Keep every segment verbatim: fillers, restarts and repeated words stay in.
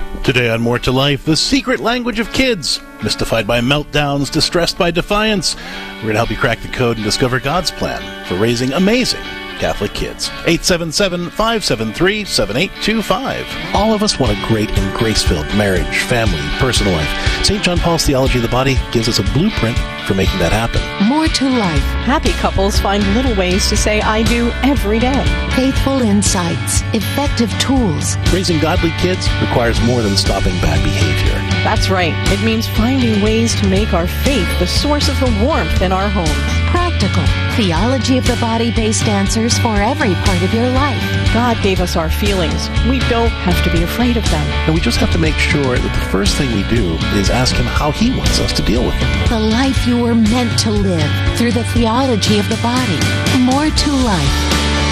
Today on More to Life, the secret language of kids. Mystified by meltdowns, distressed by defiance. We're going to help you crack the code and discover God's plan for raising amazing Catholic kids. eight seven seven, five seven three, seven eight two five. All of us want a great and grace-filled marriage, family, personal life. Saint John Paul's Theology of the Body gives us a blueprint for making that happen. More to life. Happy couples find little ways to say I do every day. Faithful insights. Effective tools. Raising godly kids requires more than stopping bad behavior. That's right. It means finding ways to make our faith the source of the warmth in our homes. Practical. Theology of the Body-based answers for every part of your life. God gave us our feelings. We don't have to be afraid of them. And we just have to make sure that the first thing we do is ask Him how He wants us to deal with them. The life you were meant to live through the theology of the body. More to life.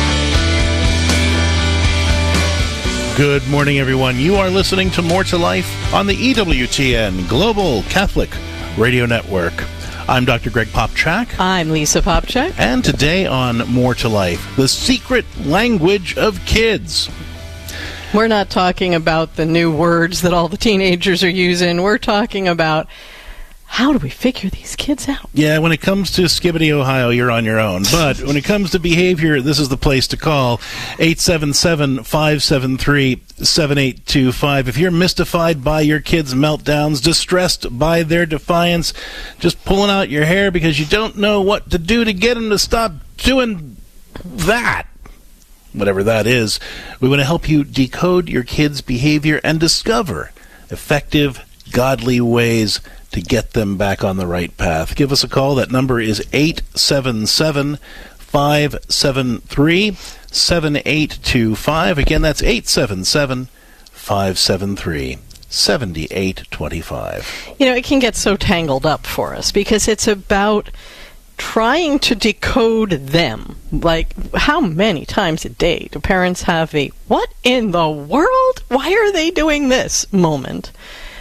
Good morning, everyone. You are listening to More to Life on the E W T N Global Catholic Radio Network. I'm Doctor Greg Popchak. I'm Lisa Popchak. And today on More to Life, the secret language of kids. We're not talking about the new words that all the teenagers are using. We're talking about how do we figure these kids out? Yeah, when it comes to Skibbity, Ohio, you're on your own. But when it comes to behavior, this is the place to call. eight seven seven, five seven three, seven eight two five. If you're mystified by your kids' meltdowns, distressed by their defiance, just pulling out your hair because you don't know what to do to get them to stop doing that, whatever that is, we want to help you decode your kids' behavior and discover effective, godly ways to get them back on the right path. Give us a call. That number is eight seven seven, five seven three, seven eight two five. Again, that's eight seven seven, five seven three, seven eight two five. You know, it can get so tangled up for us because it's about trying to decode them. Like, how many times a day do parents have a, what in the world? Why are they doing this moment?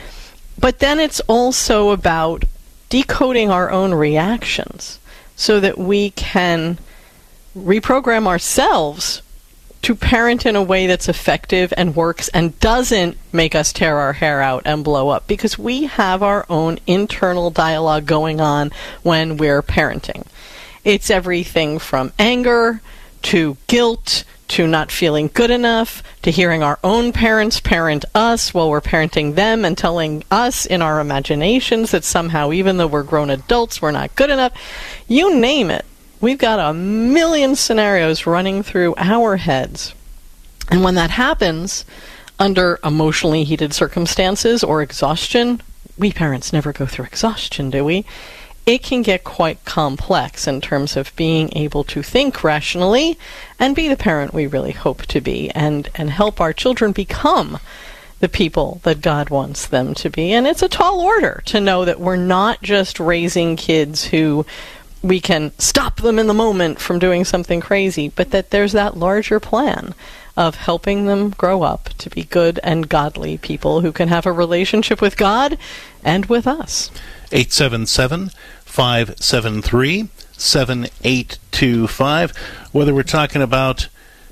But then it's also about decoding our own reactions so that we can reprogram ourselves to parent in a way that's effective and works and doesn't make us tear our hair out and blow up, because we have our own internal dialogue going on when we're parenting. It's everything from anger to guilt to not feeling good enough, to hearing our own parents parent us while we're parenting them and telling us in our imaginations that somehow, even though we're grown adults, we're not good enough. You name it. We've got a million scenarios running through our heads. And when that happens, under emotionally heated circumstances or exhaustion, we parents never go through exhaustion, do we? It can get quite complex in terms of being able to think rationally and be the parent we really hope to be, and, and help our children become the people that God wants them to be. And it's a tall order to know that we're not just raising kids who we can stop them in the moment from doing something crazy, but that there's that larger plan of helping them grow up to be good and godly people who can have a relationship with God and with us. eight seven seven, five seven three, seven eight two five. Whether we're talking about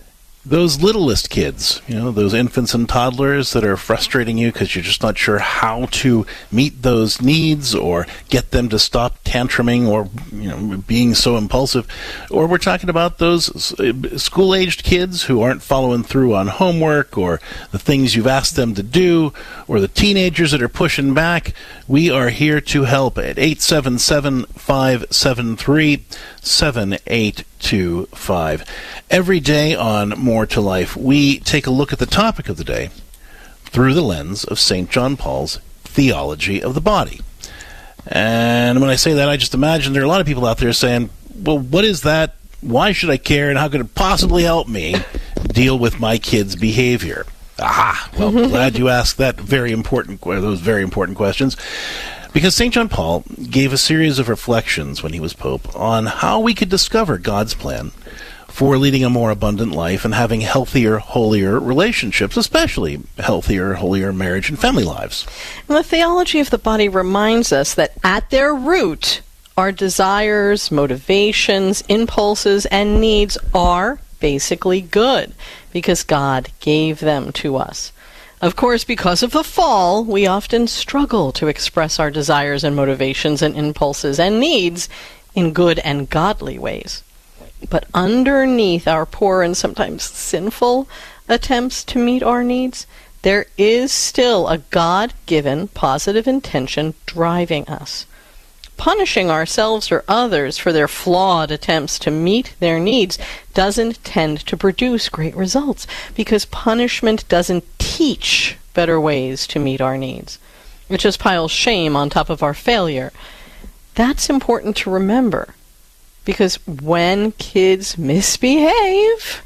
those littlest kids, you know, those infants and toddlers that are frustrating you because you're just not sure how to meet those needs or get them to stop tantruming or, you know, being so impulsive. Or we're talking about those school-aged kids who aren't following through on homework or the things you've asked them to do, or the teenagers that are pushing back. We are here to help at eight seven seven, five seven three, seven eight two five. Every day on More to Life, we take a look at the topic of the day through the lens of Saint John Paul's Theology of the Body. And when I say that, I just imagine there are a lot of people out there saying, well, what is that? Why should I care? And how could it possibly help me deal with my kids' behavior? Aha! Well, glad you asked that very important, those very important questions. Because Saint John Paul gave a series of reflections when he was Pope on how we could discover God's plan for leading a more abundant life and having healthier, holier relationships, especially healthier, holier marriage and family lives. And the theology of the body reminds us that at their root, our desires, motivations, impulses, and needs are basically good because God gave them to us. Of course, because of the fall, we often struggle to express our desires and motivations and impulses and needs in good and godly ways. But underneath our poor and sometimes sinful attempts to meet our needs, there is still a God-given positive intention driving us. Punishing ourselves or others for their flawed attempts to meet their needs doesn't tend to produce great results, because punishment doesn't teach better ways to meet our needs. It just piles shame on top of our failure. That's important to remember, because when kids misbehave,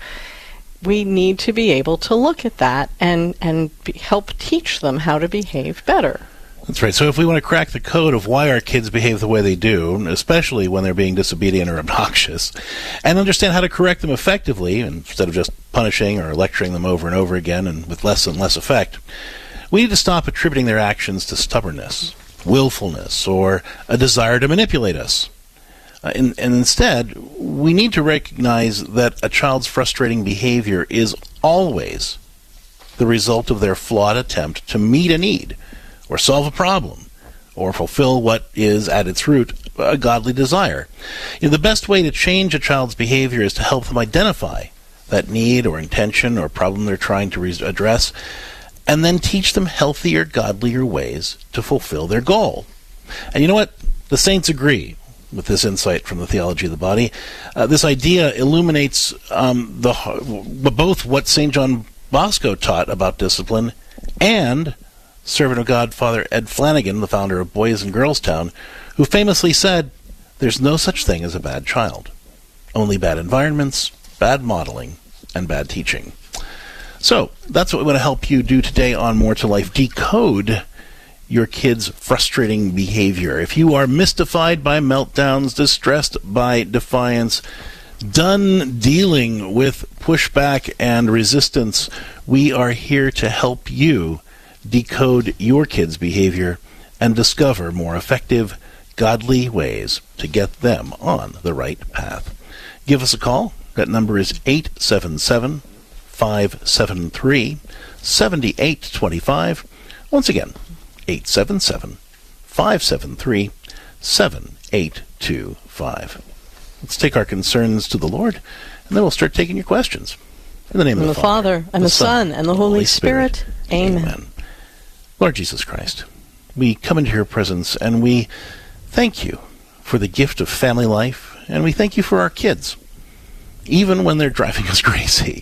we need to be able to look at that and, and be, help teach them how to behave better. That's right. So if we want to crack the code of why our kids behave the way they do, especially when they're being disobedient or obnoxious, and understand how to correct them effectively instead of just punishing or lecturing them over and over again and with less and less effect, we need to stop attributing their actions to stubbornness, willfulness, or a desire to manipulate us. Uh, and, and instead, we need to recognize that a child's frustrating behavior is always the result of their flawed attempt to meet a need, or solve a problem, or fulfill what is, at its root, a godly desire. You know, the best way to change a child's behavior is to help them identify that need or intention or problem they're trying to re- address, and then teach them healthier, godlier ways to fulfill their goal. And you know what? The saints agree with this insight from the theology of the body. Uh, this idea illuminates um, the both what Saint John Bosco taught about discipline and servant of God, Father Ed Flanagan, the founder of Boys and Girls Town, who famously said, "There's no such thing as a bad child. Only bad environments, bad modeling, and bad teaching." So, that's what we want to help you do today on More to Life. Decode your kids' frustrating behavior. If you are mystified by meltdowns, distressed by defiance, done dealing with pushback and resistance, we are here to help you decode your kids' behavior and discover more effective, godly ways to get them on the right path. Give us a call. That number is eight seven seven, five seven three, seven eight two five. Once again, eight seven seven, five seven three, seven eight two five. Let's take our concerns to the Lord, and then we'll start taking your questions. In the name and of the, the Father, Father, and the Son, and the Holy Spirit. Spirit. Amen. Amen. Lord Jesus Christ, we come into your presence and we thank you for the gift of family life, and we thank you for our kids, even when they're driving us crazy.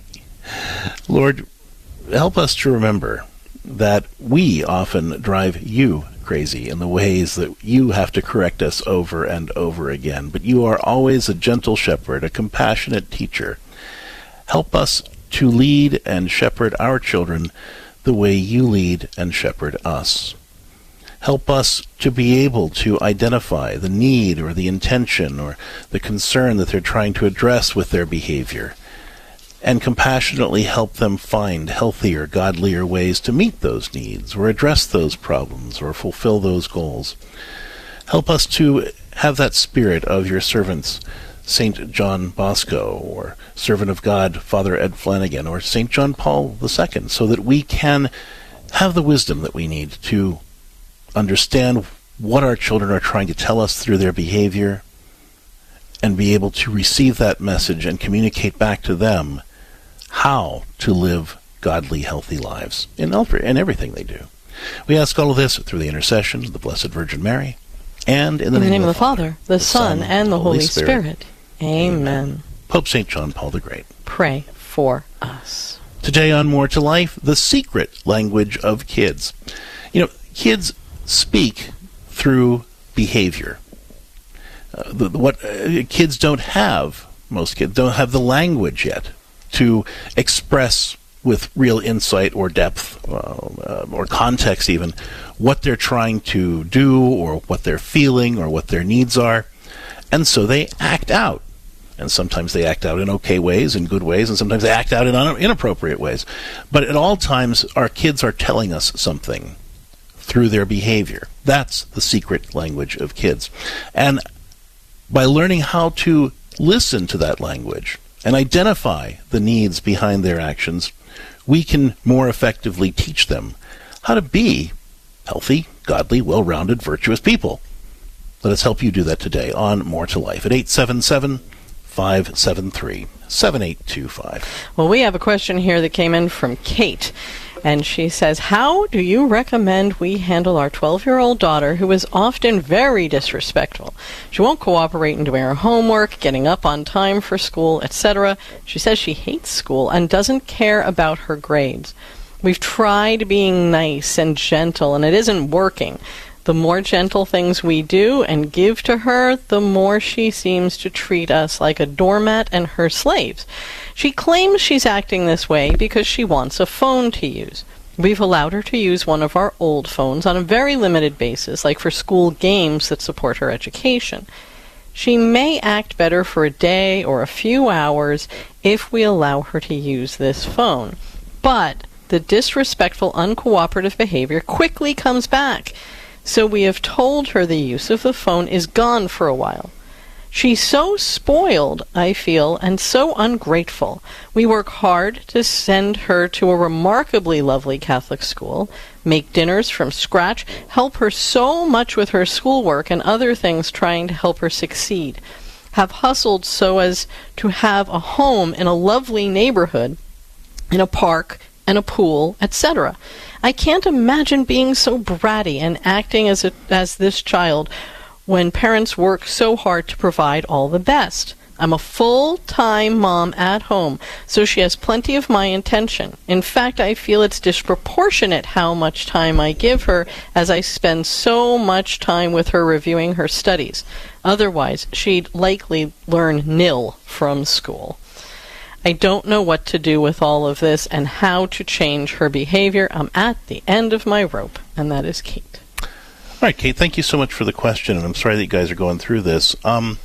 Lord, help us to remember that we often drive you crazy in the ways that you have to correct us over and over again, but you are always a gentle shepherd, a compassionate teacher. Help us to lead and shepherd our children the way you lead and shepherd us. Help us to be able to identify the need or the intention or the concern that they're trying to address with their behavior, and compassionately help them find healthier, godlier ways to meet those needs or address those problems or fulfill those goals. Help us to have that spirit of your servants, Saint John Bosco, or servant of God, Father Ed Flanagan, or Saint John Paul the Second, so that we can have the wisdom that we need to understand what our children are trying to tell us through their behavior, and be able to receive that message and communicate back to them how to live godly, healthy lives in everything they do. We ask all of this through the intercession of the Blessed Virgin Mary, and in the, in name, the name of the Father, the, the Son, and the Holy Spirit. Spirit. Amen. Amen. Pope Saint John Paul the Great, pray for us. Today on More to Life, the secret language of kids. You know, kids speak through behavior. Uh, the, what uh, kids don't have, most kids don't have the language yet to express with real insight or depth uh, uh, or context even what they're trying to do or what they're feeling or what their needs are. And so they act out. And sometimes they act out in okay ways, in good ways, and sometimes they act out in un- inappropriate ways. But at all times, our kids are telling us something through their behavior. That's the secret language of kids. And by learning how to listen to that language and identify the needs behind their actions, we can more effectively teach them how to be healthy, godly, well-rounded, virtuous people. Let us help you do that today on More to Life at eight seven seven, five seven three, seven eight two five. Well, we have a question here that came in from Kate, and she says, how do you recommend we handle our twelve-year-old daughter who is often very disrespectful? She won't cooperate in doing her homework, getting up on time for school, et cetera. She says she hates school and doesn't care about her grades. We've tried being nice and gentle, and it isn't working. The more gentle things we do and give to her, the more she seems to treat us like a doormat and her slaves. She claims she's acting this way because she wants a phone to use. We've allowed her to use one of our old phones on a very limited basis, like for school games that support her education. She may act better for a day or a few hours if we allow her to use this phone. But the disrespectful, uncooperative behavior quickly comes back. So we have told her the use of the phone is gone for a while. She's so spoiled, I feel, and so ungrateful. We work hard to send her to a remarkably lovely Catholic school, make dinners from scratch, help her so much with her schoolwork and other things trying to help her succeed, have hustled so as to have a home in a lovely neighborhood, in a park, and a pool, et cetera. I can't imagine being so bratty and acting as a, as this child when parents work so hard to provide all the best. I'm a full-time mom at home, so she has plenty of my attention. In fact, I feel it's disproportionate how much time I give her, as I spend so much time with her reviewing her studies. Otherwise, she'd likely learn nil from school. I don't know what to do with all of this and how to change her behavior. I'm at the end of my rope, and that is Kate. All right, Kate, thank you so much for the question, and I'm sorry that you guys are going through this. Um,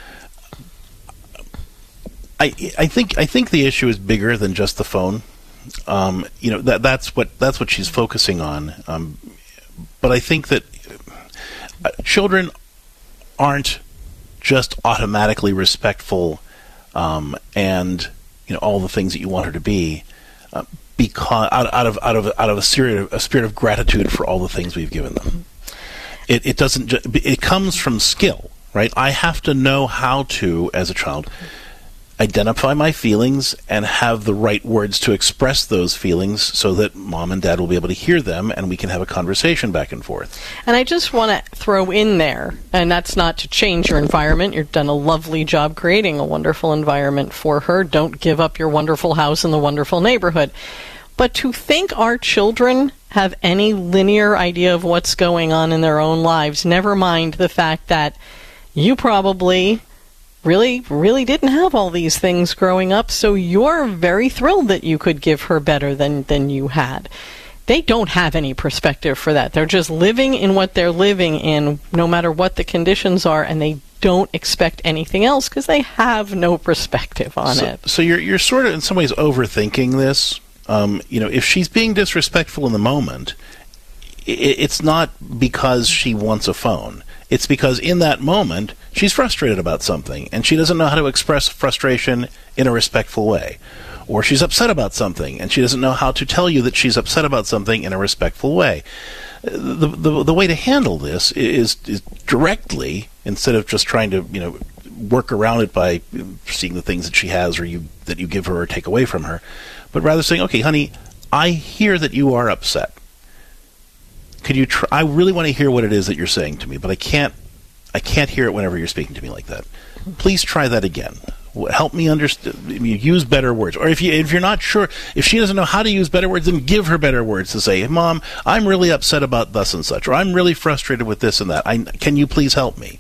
I I think I think the issue is bigger than just the phone. Um, you know that that's what that's what she's focusing on. Um, but I think that uh, children aren't just automatically respectful um, and you know all the things that you want her to be, uh, because out, out of out of out of a spirit a spirit of gratitude for all the things we've given them. It it doesn't ju- it comes from skill, right? I have to know how to, as a child, identify my feelings and have the right words to express those feelings so that mom and dad will be able to hear them and we can have a conversation back and forth. And I just want to throw in there, and that's not to change your environment. You've done a lovely job creating a wonderful environment for her. Don't give up your wonderful house in the wonderful neighborhood. But to think our children have any linear idea of what's going on in their own lives, never mind the fact that you probably really, really didn't have all these things growing up, so you're very thrilled that you could give her better than, than you had. They don't have any perspective for that. They're just living in what they're living in, no matter what the conditions are, and they don't expect anything else because they have no perspective on so, it. So you're you're sort of in some ways overthinking this. Um, you know, if she's being disrespectful in the moment, it, it's not because she wants a phone. It's because in that moment, she's frustrated about something, and she doesn't know how to express frustration in a respectful way. Or she's upset about something, and she doesn't know how to tell you that she's upset about something in a respectful way. The the, the way to handle this is, is directly, instead of just trying to, you know, work around it by seeing the things that she has or you that you give her or take away from her, but rather saying, okay, honey, I hear that you are upset. Could you try? I really want to hear what it is that you're saying to me, but I can't. I can't hear it whenever you're speaking to me like that. Please try that again. Help me understand. Use better words. Or if you if you're not sure, if she doesn't know how to use better words, then give her better words to say, hey, Mom, I'm really upset about thus and such, or I'm really frustrated with this and that. I, can you please help me?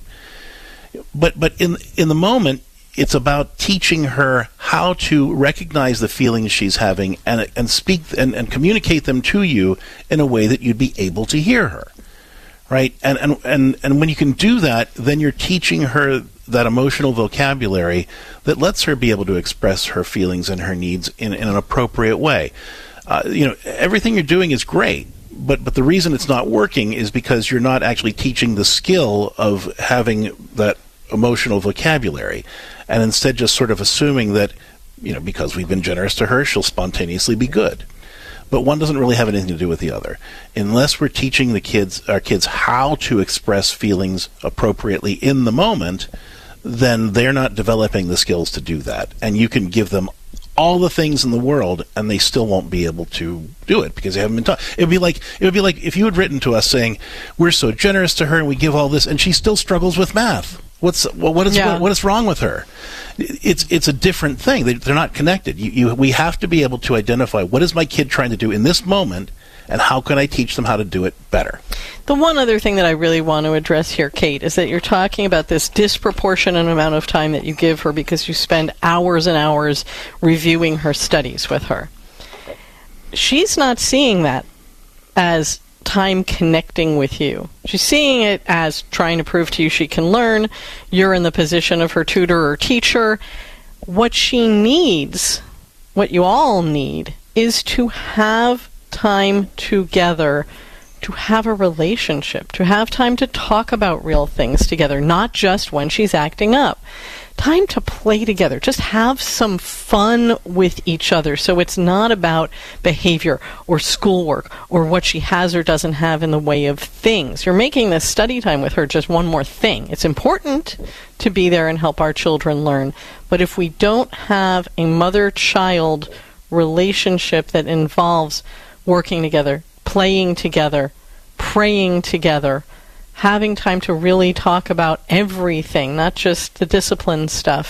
But but in in the moment, it's about teaching her how to recognize the feelings she's having and and speak and, and communicate them to you in a way that you'd be able to hear her, right? And and and and when you can do that, then you're teaching her that emotional vocabulary that lets her be able to express her feelings and her needs in, in an appropriate way. Uh, you know, everything you're doing is great, but but the reason it's not working is because you're not actually teaching the skill of having that emotional vocabulary, and instead just sort of assuming that you know, because we've been generous to her, she'll spontaneously be good. But one doesn't really have anything to do with the other. Unless we're teaching the kids, our kids how to express feelings appropriately in the moment, then they're not developing the skills to do that. And you can give them all the things in the world, and they still won't be able to do it because they haven't been taught. It would be like it would be like if you had written to us saying, "We're so generous to her, and we give all this, and she still struggles with math. What's well, what is yeah. what, what is wrong with her?" It's it's a different thing. They, they're not connected. You, you we have to be able to identify what is my kid trying to do in this moment, and how can I teach them how to do it better. The one other thing that I really want to address here, Kate, is that you're talking about this disproportionate amount of time that you give her because you spend hours and hours reviewing her studies with her. She's not seeing that as time connecting with you. She's seeing it as trying to prove to you she can learn. You're in the position of her tutor or teacher. What she needs, what you all need, is to have time together, to have a relationship, to have time to talk about real things together, not just when she's acting up. Time to play together. Just have some fun with each other. So it's not about behavior or schoolwork or what she has or doesn't have in the way of things. You're making this study time with her just one more thing. It's important to be there and help our children learn. But if we don't have a mother-child relationship that involves working together, playing together, praying together, having time to really talk about everything, not just the discipline stuff.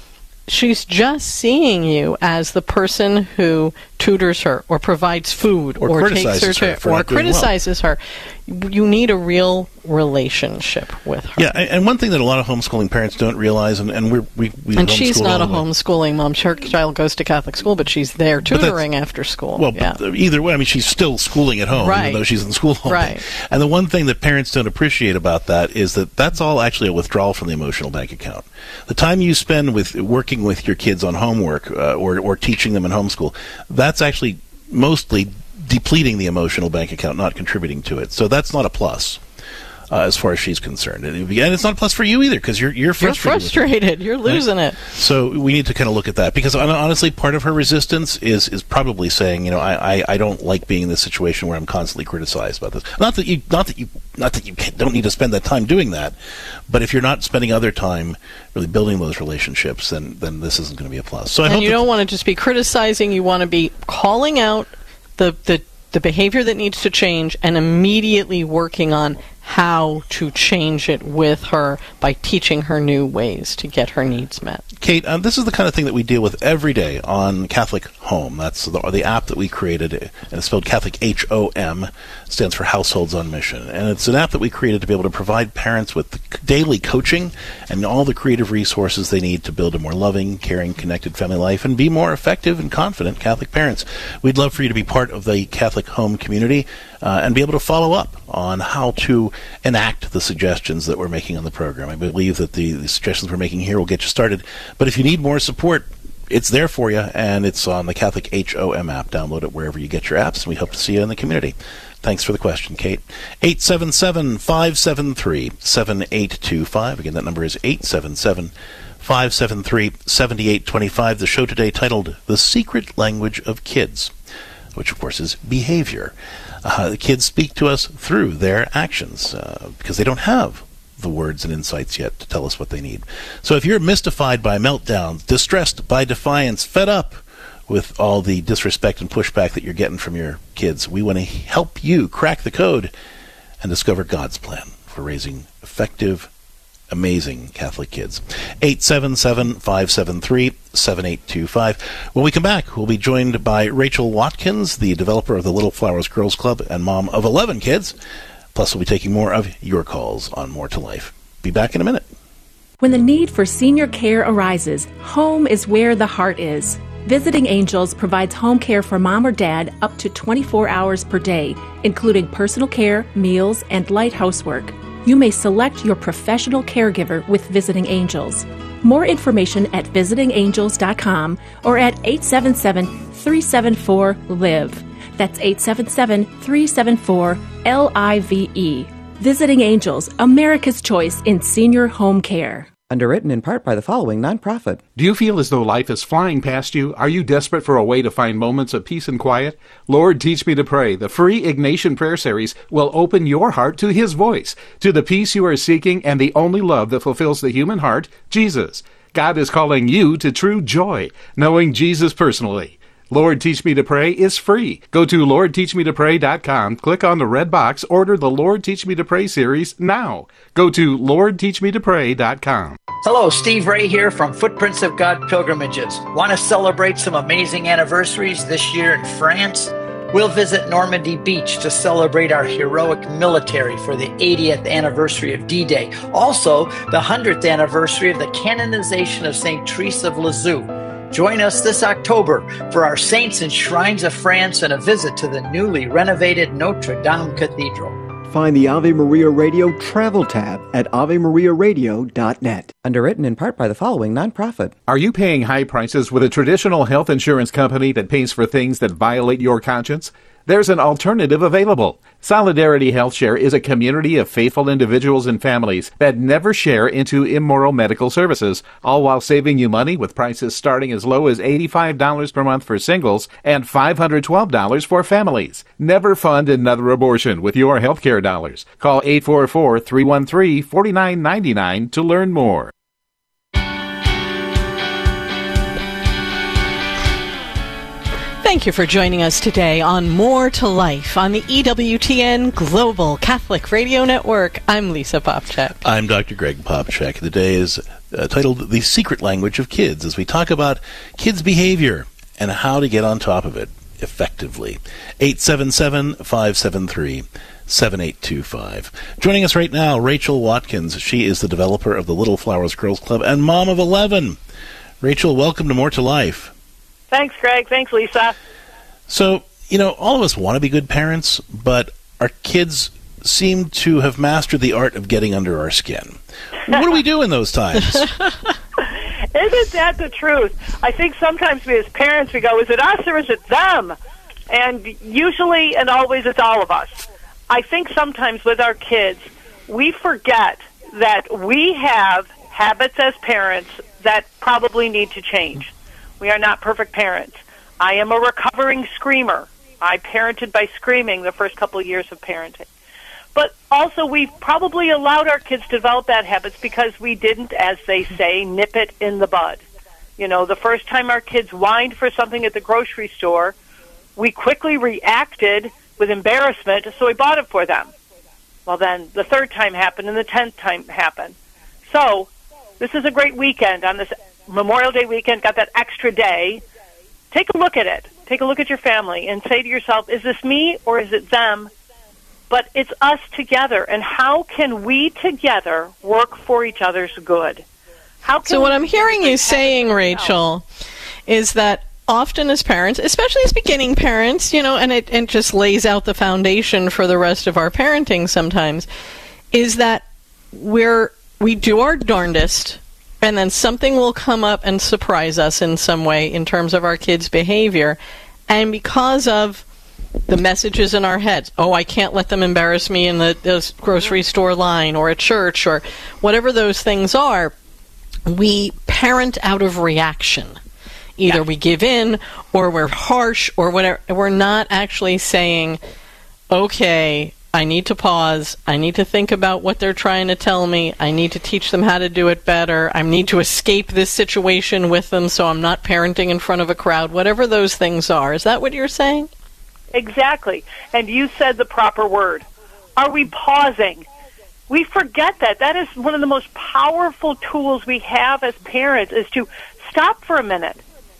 She's just seeing you as the person who tutors her or provides food or, or takes her to her for or not doing criticizes well. her. You need a real relationship with her. Yeah, and one thing that a lot of homeschooling parents don't realize, and, and we're, we we and she's not a anyway. homeschooling mom. Her child goes to Catholic school, but she's there tutoring after school. Well, yeah. but either way, I mean, she's still schooling at home, right. even though she's in school all right. day. And the one thing that parents don't appreciate about that is that that's all actually a withdrawal from the emotional bank account. The time you spend with working with your kids on homework uh, or or teaching them in homeschool, that's actually mostly depleting the emotional bank account, not contributing to it. So that's not a plus uh, as far as she's concerned. And it's not a plus for you either because you're you're frustrated. You're frustrated. You're losing right? it. So we need to kind of look at that because honestly, part of her resistance is is probably saying, you know, I, I, I don't like being in this situation where I'm constantly criticized about this. Not that you not that you not that you don't need to spend that time doing that, but if you're not spending other time really building those relationships, then then this isn't going to be a plus. So I and hope you that don't want to just be criticizing. You want to be calling out the the the behavior that needs to change and immediately working on how to change it with her by teaching her new ways to get her needs met. Kate, um, this is the kind of thing that we deal with every day on Catholic Home. That's the, the app that we created, and it's spelled Catholic H O M, stands for Households on Mission. And it's an app that we created to be able to provide parents with daily coaching and all the creative resources they need to build a more loving, caring, connected family life and be more effective and confident Catholic parents. We'd love for you to be part of the Catholic Home community uh, and be able to follow up on how to enact the suggestions that we're making on the program. I believe that the, the suggestions we're making here will get you started. But if you need more support, it's there for you, and it's on the Catholic H O M app. Download it wherever you get your apps, and we hope to see you in the community. Thanks for the question, Kate. eight seven seven, five seven three, seven eight two five. Again, that number is eight seven seven, five seven three, seven eight two five. The show today titled The Secret Language of Kids, which, of course, is behavior. Uh, the kids speak to us through their actions uh, because they don't have the words and insights yet to tell us what they need. So if you're mystified by meltdowns, distressed by defiance, fed up with all the disrespect and pushback that you're getting from your kids, we want to help you crack the code and discover God's plan for raising effective, amazing Catholic kids. eight seven seven, five seven three, seven eight two five. When we come back, we'll be joined by Rachel Watkins, the developer of the Little Flowers Girls Club and mom of eleven kids. Plus, we'll be taking more of your calls on More to Life. Be back in a minute. When the need for senior care arises, home is where the heart is. Visiting Angels provides home care for mom or dad up to twenty-four hours per day, including personal care, meals, and light housework. You may select your professional caregiver with Visiting Angels. More information at visiting angels dot com or at eight seven seven, three seven four, L I V E. That's eight seven seven, three seven four, L I V E. Visiting Angels, America's choice in senior home care. Underwritten in part by the following nonprofit. Do you feel as though life is flying past you? Are you desperate for a way to find moments of peace and quiet? Lord, Teach Me to Pray, the free Ignatian Prayer Series, will open your heart to His voice, to the peace you are seeking and the only love that fulfills the human heart, Jesus. God is calling you to true joy, knowing Jesus personally. Lord, Teach Me to Pray is free. Go to lord teach me to pray dot com, click on the red box, order the Lord Teach Me to Pray series now. Go to lord teach me to pray dot com. Hello, Steve Ray here from Footprints of God Pilgrimages. Want to celebrate some amazing anniversaries this year in France? We'll visit Normandy Beach to celebrate our heroic military for the eightieth anniversary of D-Day. Also, the one hundredth anniversary of the canonization of Saint Therese of Lisieux. Join us this October for our Saints and Shrines of France and a visit to the newly renovated Notre Dame Cathedral. Find the Ave Maria Radio travel tab at ave maria radio dot net. Underwritten in part by the following nonprofit. Are you paying high prices with a traditional health insurance company that pays for things that violate your conscience? There's an alternative available. Solidarity HealthShare is a community of faithful individuals and families that never share into immoral medical services, all while saving you money with prices starting as low as eighty-five dollars per month for singles and five hundred twelve dollars for families. Never fund another abortion with your healthcare dollars. Call eight four four, three one three, four nine nine nine to learn more. Thank you for joining us today on More to Life on the E W T N Global Catholic Radio Network. I'm Lisa Popcak. I'm Doctor Greg Popcak. The day is uh, titled The Secret Language of Kids, as we talk about kids' behavior and how to get on top of it effectively. eight seven seven, five seven three, seven eight two five. Joining us right now, Rachel Watkins. She is the developer of the Little Flowers Girls Club and mom of eleven. Rachel, welcome to More to Life. Thanks, Greg. Thanks, Lisa. So, you know, all of us want to be good parents, but our kids seem to have mastered the art of getting under our skin. What do we do in those times? Isn't that the truth? I think sometimes we as parents, we go, is it us or is it them? And usually and always it's all of us. I think sometimes with our kids, we forget that we have habits as parents that probably need to change. We are not perfect parents. I am a recovering screamer. I parented by screaming the first couple of years of parenting. But also we've probably allowed our kids to develop bad habits because we didn't, as they say, nip it in the bud. You know, the first time our kids whined for something at the grocery store, we quickly reacted with embarrassment, so we bought it for them. Well, then the third time happened and the tenth time happened. So this is a great weekend on this Memorial Day weekend, got that extra day. Take a look at it. Take a look at your family and say to yourself, is this me or is it them? But it's us together. And how can we together work for each other's good? How can so what I'm hearing you saying, Rachel, is that often as parents, especially as beginning parents, you know, and it, it just lays out the foundation for the rest of our parenting sometimes, is that we're we do our darndest, and then something will come up and surprise us in some way in terms of our kids' behavior. And because of the messages in our heads, oh, I can't let them embarrass me in the, the grocery store line or at church or whatever those things are, we parent out of reaction. Either yeah. we give in or we're harsh or whatever. We're not actually saying, okay, I need to pause. I need to think about what they're trying to tell me. I need to teach them how to do it better. I need to escape this situation with them so I'm not parenting in front of a crowd, whatever those things are. Is that what you're saying? Exactly. And you said the proper word. Are we pausing? We forget that. That is one of the most powerful tools we have as parents, is to stop for a minute.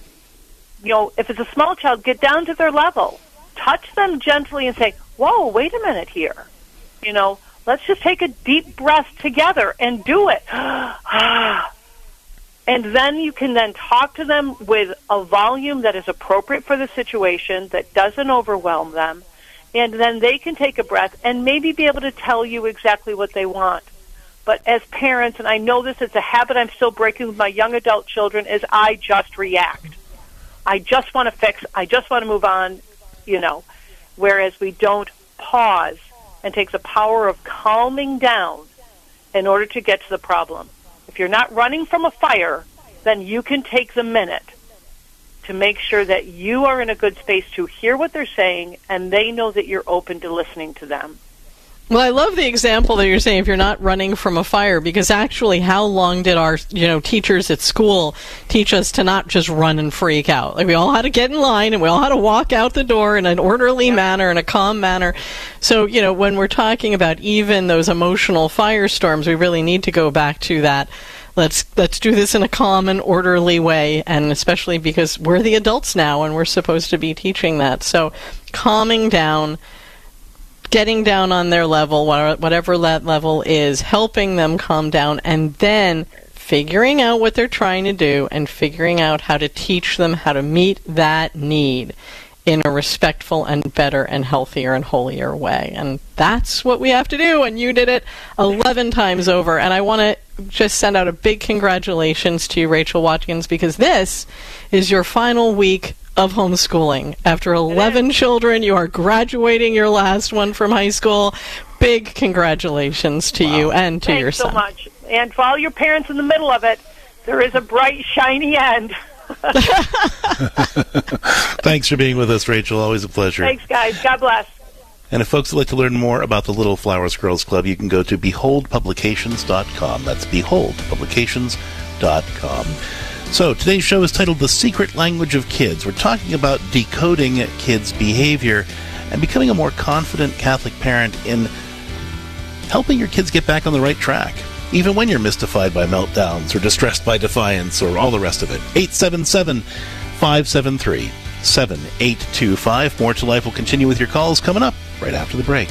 You know, if it's a small child, get down to their level. Touch them gently and say, whoa, wait a minute here. You know, let's just take a deep breath together and do it. And then you can then talk to them with a volume that is appropriate for the situation, that doesn't overwhelm them. And then they can take a breath and maybe be able to tell you exactly what they want. But as parents, and I know this, it's a habit I'm still breaking with my young adult children, is I just react. I just want to fix. I just want to move on, you know. Whereas we don't pause and take the power of calming down in order to get to the problem. If if you're not running from a fire, then you can take the minute to make sure that you are in a good space to hear what they're saying, and they know that you're open to listening to them. Well, I love the example that you're saying if you're not running from a fire, because actually how long did our, you know, teachers at school teach us to not just run and freak out? Like, we all had to get in line and we all had to walk out the door in an orderly manner, in a calm manner. So, you know, when we're talking about even those emotional firestorms, we really need to go back to that. Let's let's do this in a calm and orderly way, and especially because we're the adults now and we're supposed to be teaching that. So calming down, getting down on their level, whatever that level is, helping them calm down, and then figuring out what they're trying to do and figuring out how to teach them how to meet that need in a respectful and better and healthier and holier way. And that's what we have to do, and you did it eleven times over. And I want to just send out a big congratulations to you, Rachel Watkins, because this is your final week of homeschooling. After eleven children, you are graduating your last one from high school. Big congratulations to wow. you and to Thanks your son. Thanks so much. And for all your parents in the middle of it, there is a bright, shiny end. Thanks for being with us, Rachel. Always a pleasure. Thanks, guys. God bless. And if folks would like to learn more about the Little Flowers Girls Club, you can go to behold publications dot com. That's behold publications dot com. So today's show is titled The Secret Language of Kids. We're talking about decoding kids' behavior and becoming a more confident Catholic parent in helping your kids get back on the right track, even when you're mystified by meltdowns or distressed by defiance or all the rest of it. eight seven seven, five seven three, seven eight two five. More to Life will continue with your calls coming up right after the break.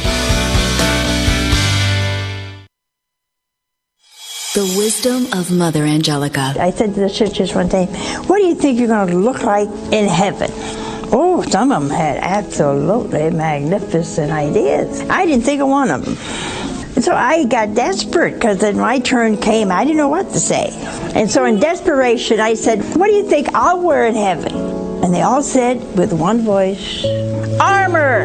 The wisdom of Mother Angelica. I said to the sisters one day, what do you think you're going to look like in heaven? Oh, some of them had absolutely magnificent ideas. I didn't think of one of them. And so I got desperate because then my turn came. I didn't know what to say. And so in desperation, I said, what do you think I'll wear in heaven? And they all said with one voice, armor!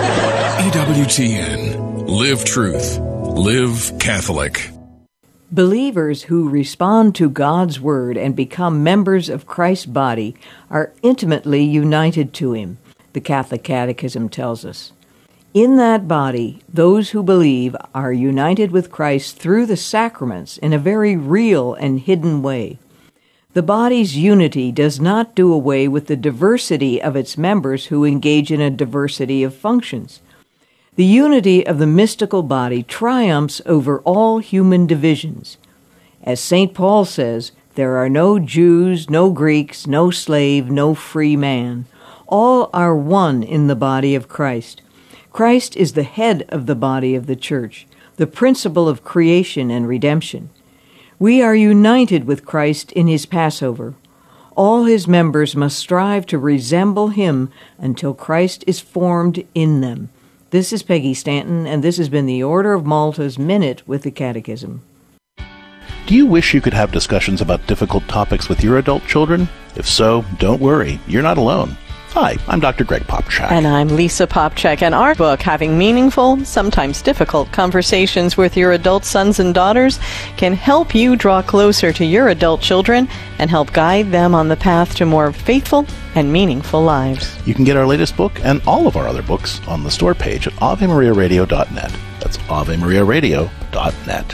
E W T N. Live truth. Live Catholic. Believers who respond to God's Word and become members of Christ's body are intimately united to Him, the Catholic Catechism tells us. In that body, those who believe are united with Christ through the sacraments in a very real and hidden way. The body's unity does not do away with the diversity of its members who engage in a diversity of functions. The unity of the mystical body triumphs over all human divisions. As Saint Paul says, there are no Jews, no Greeks, no slave, no free man. All are one in the body of Christ. Christ is the head of the body of the Church, the principle of creation and redemption. We are united with Christ in His Passover. All His members must strive to resemble Him until Christ is formed in them. This is Peggy Stanton, and this has been the Order of Malta's Minute with the Catechism. Do you wish you could have discussions about difficult topics with your adult children? If so, don't worry, you're not alone. Hi, I'm Doctor Greg Popchak. And I'm Lisa Popchak. And our book, Having Meaningful, Sometimes Difficult Conversations with Your Adult Sons and Daughters, can help you draw closer to your adult children and help guide them on the path to more faithful and meaningful lives. You can get our latest book and all of our other books on the store page at ave maria radio dot net. That's ave maria radio dot net.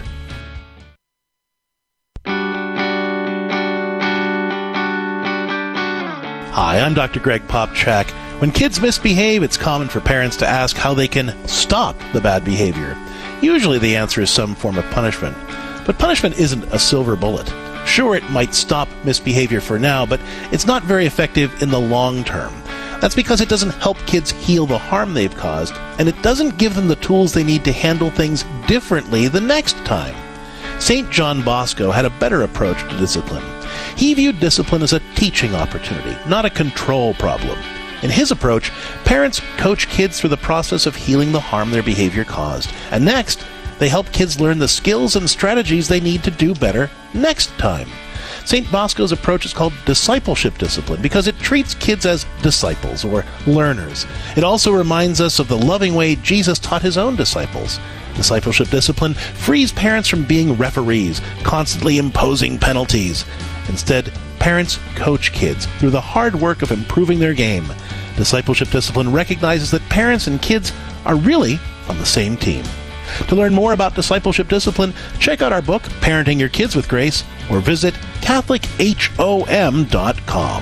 Hi, I'm Doctor Greg Popchak. When kids misbehave, it's common for parents to ask how they can stop the bad behavior. Usually the answer is some form of punishment. But punishment isn't a silver bullet. Sure, it might stop misbehavior for now, but it's not very effective in the long term. That's because it doesn't help kids heal the harm they've caused, and it doesn't give them the tools they need to handle things differently the next time. Saint John Bosco had a better approach to discipline. He viewed discipline as a teaching opportunity, not a control problem. In his approach, parents coach kids through the process of healing the harm their behavior caused. And next, they help kids learn the skills and strategies they need to do better next time. Saint Bosco's approach is called discipleship discipline because it treats kids as disciples or learners. It also reminds us of the loving way Jesus taught his own disciples. Discipleship Discipline frees parents from being referees, constantly imposing penalties. Instead, parents coach kids through the hard work of improving their game. Discipleship Discipline recognizes that parents and kids are really on the same team. To learn more about Discipleship Discipline, check out our book, Parenting Your Kids with Grace, or visit Catholic H O M dot com.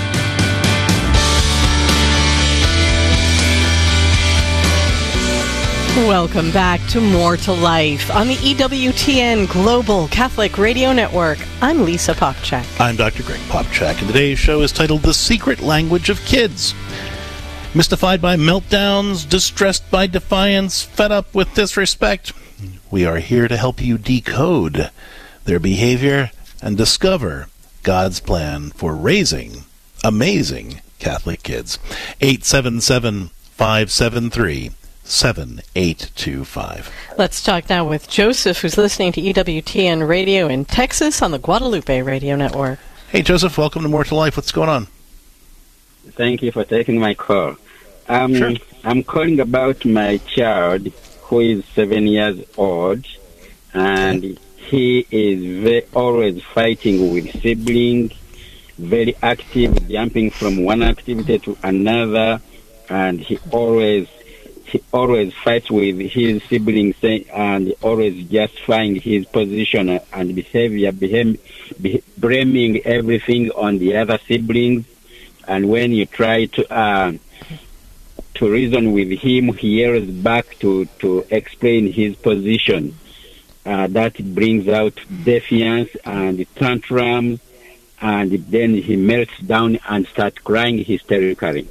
Welcome back to More to Life on the E W T N Global Catholic Radio Network. I'm Lisa Popchak. I'm Doctor Greg Popchak, and today's show is titled The Secret Language of Kids. Mystified by meltdowns, distressed by defiance, fed up with disrespect, we are here to help you decode their behavior and discover God's plan for raising amazing Catholic kids. eight seven seven, five seven three, seven eight two five. Let's talk now with Joseph, who's listening to E W T N Radio in Texas on the Guadalupe Radio Network. Hey, Joseph, welcome to More to Life. What's going on? Thank you for taking my call. Um, sure. I'm calling about my child who is seven years old, and okay. he is very, always fighting with siblings, very active, jumping from one activity to another, and he always he always fights with his siblings and always justifying his position and behavior, behave, be, blaming everything on the other siblings. And when you try to uh, to reason with him, he yells back to, to explain his position. Uh, that brings out defiance and tantrums, and then he melts down and starts crying hysterically.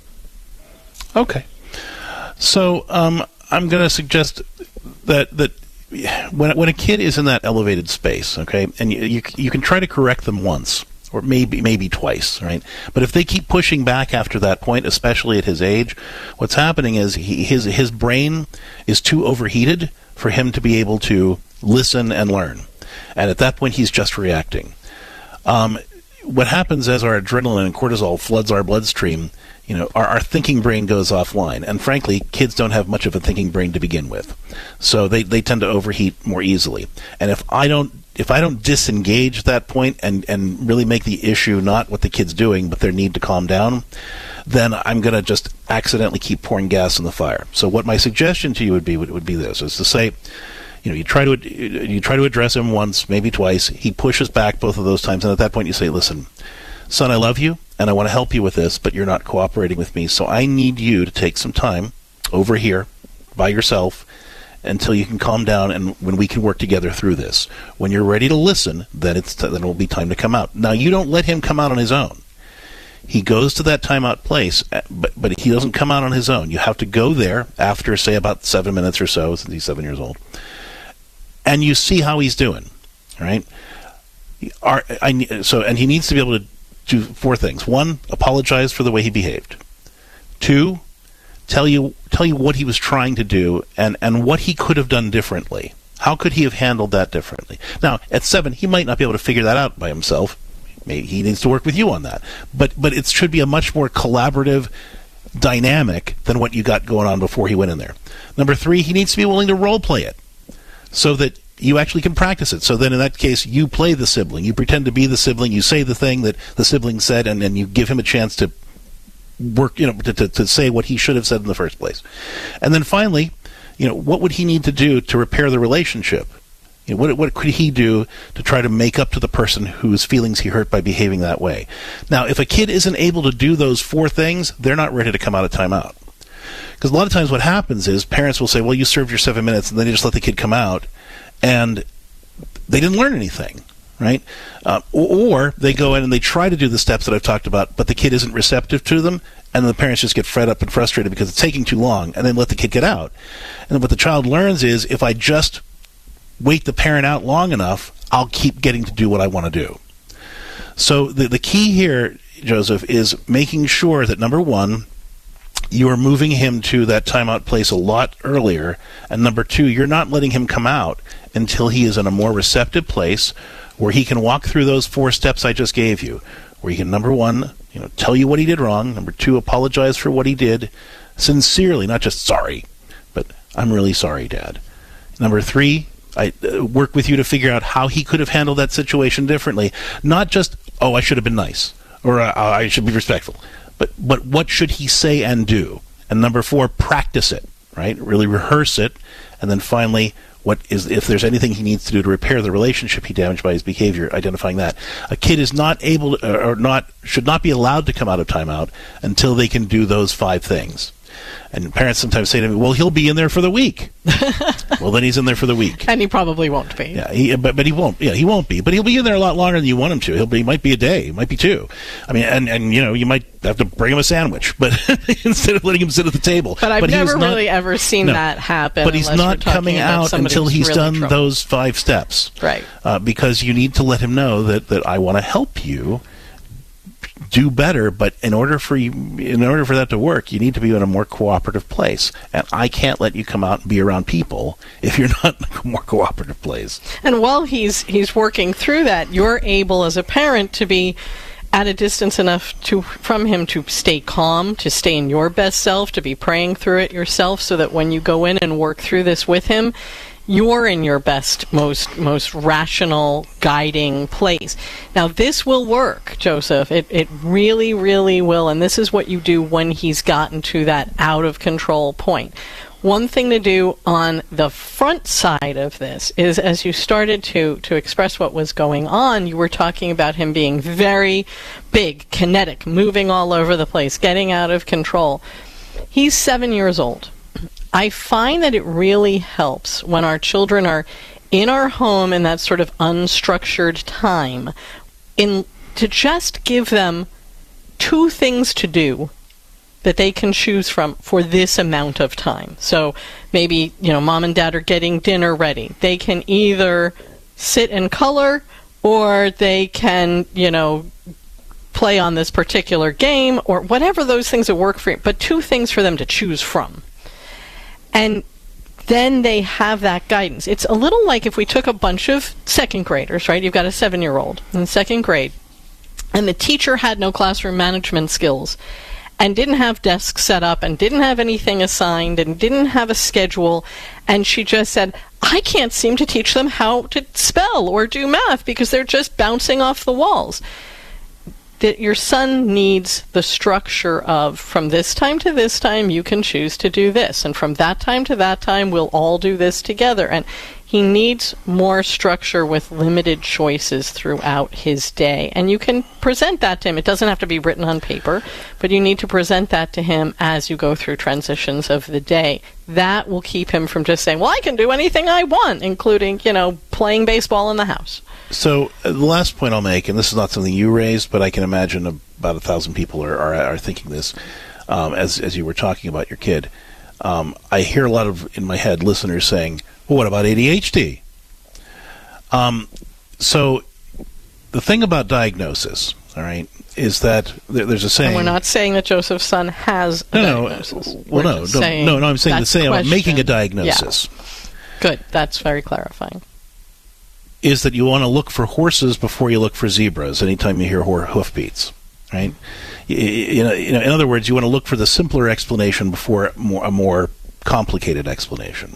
Okay. So um, I'm going to suggest that that when when a kid is in that elevated space, okay, and you, you you can try to correct them once or maybe maybe twice, right? But if they keep pushing back after that point, especially at his age, what's happening is he, his his brain is too overheated for him to be able to listen and learn, and at that point he's just reacting. Um, what happens as our adrenaline and cortisol floods our bloodstream, you know, our, our thinking brain goes offline. And frankly, kids don't have much of a thinking brain to begin with. So they, they tend to overheat more easily. And if I don't if I don't disengage that point and, and really make the issue not what the kid's doing, but their need to calm down, then I'm going to just accidentally keep pouring gas in the fire. So what my suggestion to you would be would, would be this, is to say, you know, you try to you try to address him once, maybe twice. He pushes back both of those times, and at that point you say, listen, son, I love you, and I want to help you with this, but you're not cooperating with me, so I need you to take some time over here by yourself until you can calm down, and when we can work together through this. When you're ready to listen, then it's t- then it will be time to come out. Now, you don't let him come out on his own. He goes to that timeout place, but but he doesn't come out on his own. You have to go there after, say, about seven minutes or so, since he's seven years old, and you see how he's doing, right? Are, I, so, and he needs to be able to do four things. One, apologize for the way he behaved. Two, tell you tell you what he was trying to do and, and what he could have done differently. How could he have handled that differently? Now, at seven, he might not be able to figure that out by himself. Maybe he needs to work with you on that. But but it should be a much more collaborative dynamic than what you got going on before he went in there. Number three, he needs to be willing to role play it so that you actually can practice it. So then in that case, you play the sibling. You pretend to be the sibling. You say the thing that the sibling said, and then you give him a chance to work, you know, to, to, to say what he should have said in the first place. And then finally, you know, what would he need to do to repair the relationship? You know, what, what could he do to try to make up to the person whose feelings he hurt by behaving that way? Now, if a kid isn't able to do those four things, they're not ready to come out of timeout. Because a lot of times what happens is parents will say, well, you served your seven minutes, and then you just let the kid come out, and they didn't learn anything, right? Uh, or they go in and they try to do the steps that I've talked about, but the kid isn't receptive to them, and the parents just get fed up and frustrated because it's taking too long, and then let the kid get out. And then what the child learns is, if I just wait the parent out long enough, I'll keep getting to do what I want to do. So the, the key here, Joseph, is making sure that, number one, you are moving him to that timeout place a lot earlier, and number two, you're not letting him come out until he is in a more receptive place where he can walk through those four steps I just gave you, where he can, number one, you know, tell you what he did wrong, number two, apologize for what he did sincerely, not just sorry, but I'm really sorry, Dad. Number three, I uh, work with you to figure out how he could have handled that situation differently. Not just, oh, I should have been nice, or uh, I should be respectful, but, but what should he say and do? And number four, practice it, right? Really rehearse it. And then finally, what is if there's anything he needs to do to repair the relationship he damaged by his behavior, identifying that. A kid is not able to, or not should not be allowed to come out of timeout until they can do those five things. And parents sometimes say to me, well, he'll be in there for the week. Well, then he's in there for the week. And he probably won't be. Yeah, he, but, but he won't. Yeah, he won't be. But he'll be in there a lot longer than you want him to. He'll be, might be a day. It might be two. I mean, and, and you know, you might have to bring him a sandwich, but instead of letting him sit at the table. But I've but never not, really ever seen no, that happen. But he's not coming out until he's really done troubled. those five steps. Right. Uh, because you need to let him know that, that I want to help you do better, but in order for you, in order for that to work, you need to be in a more cooperative place. And I can't let you come out and be around people if you're not in a more cooperative place. And while he's he's working through that, you're able as a parent to be at a distance enough to from him to stay calm, to stay in your best self, to be praying through it yourself, so that when you go in and work through this with him, you're in your best, most most rational, guiding place. Now, this will work, Joseph. It it really, really will. And this is what you do when he's gotten to that out-of-control point. One thing to do on the front side of this is, as you started to, to express what was going on, you were talking about him being very big, kinetic, moving all over the place, getting out of control. He's seven years old. I find that it really helps when our children are in our home in that sort of unstructured time, in to just give them two things to do that they can choose from for this amount of time. So maybe, you know, mom and dad are getting dinner ready. They can either sit and color, or they can, you know, play on this particular game, or whatever those things that work for you, but two things for them to choose from. And then they have that guidance. It's a little like if we took a bunch of second graders, right? You've got a seven-year-old in second grade, and the teacher had no classroom management skills and didn't have desks set up and didn't have anything assigned and didn't have a schedule, and she just said, I can't seem to teach them how to spell or do math because they're just bouncing off the walls. That your son needs the structure of, from this time to this time, you can choose to do this. And from that time to that time, we'll all do this together. And he needs more structure with limited choices throughout his day. And you can present that to him. It doesn't have to be written on paper, but you need to present that to him as you go through transitions of the day. That will keep him from just saying, well, I can do anything I want, including, you know, playing baseball in the house. So uh, the last point I'll make, and this is not something you raised, but I can imagine about a thousand people are, are, are thinking this um, as as you were talking about your kid. Um, I hear a lot of, in my head, listeners saying, well, what about A D H D? Um, so the thing about diagnosis, all right, is that there, there's a saying... And we're not saying that Joseph's son has a no, diagnosis. No, well, no, no, no, no, I'm saying the saying about making a diagnosis. Yeah. Good, that's very clarifying. Is that you want to look for horses before you look for zebras anytime you hear hoofbeats, right? You, you, know, you know, in other words, you want to look for the simpler explanation before more, a more complicated explanation.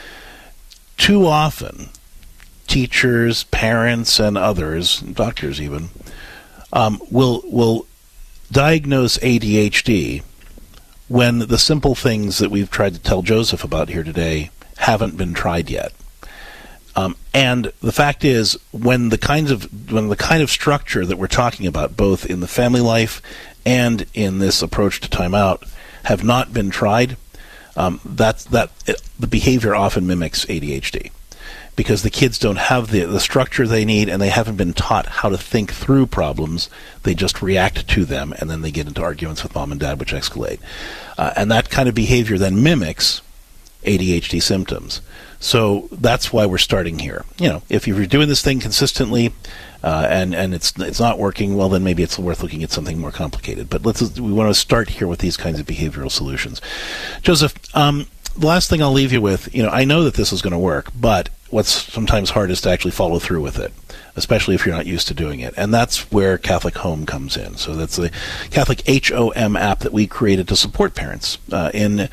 Too often, teachers, parents, and others, doctors even, um, will will diagnose A D H D when the simple things that we've tried to tell Joseph about here today haven't been tried yet. Um, and the fact is, when the kinds of when the kind of structure that we're talking about, both in the family life and in this approach to timeout, have not been tried, um, that's that it, the behavior often mimics A D H D, because the kids don't have the the structure they need, and they haven't been taught how to think through problems. They just react to them, and then they get into arguments with mom and dad, which escalate. Uh, and that kind of behavior then mimics A D H D symptoms. So that's why we're starting here. You know, if you're doing this thing consistently uh, and and it's it's not working, well, then maybe it's worth looking at something more complicated. But let's we want to start here with these kinds of behavioral solutions. Joseph, um, the last thing I'll leave you with, you know, I know that this is going to work, but what's sometimes hard is to actually follow through with it, especially if you're not used to doing it. And that's where Catholic Home comes in. So that's the Catholic H O M app that we created to support parents uh, in